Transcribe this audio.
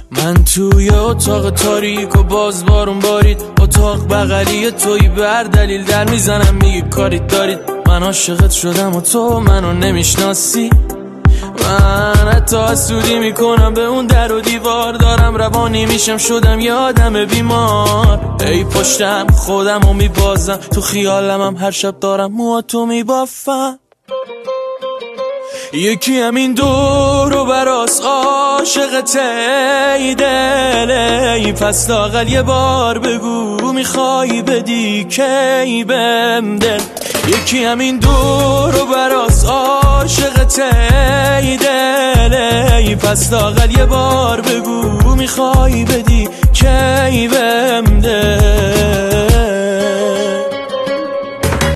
من توی اتاق تاریک و باز بارون بارید، اتاق بغلی توی بر دلیل در میزنم میگی کاریت دارید. من عاشقت شدم و تو منو نمیشناسی. من حتی حسودی میکنم به اون در و دیوار، دارم روانی میشم شدم یه آدم بیمار. ای پشتم خودم رو میبازم، تو خیالمم هر شب دارم موهاتو میبافم. یکی همین دور و براس عاشقته ای دل، ای پس لااقل یه بار بگو میخوای بدی کی بهم دل. یکی همین دور و براس عاشقته ای دل، ای پس لااقل یه بار بگو میخوای بدی کی بهم دل.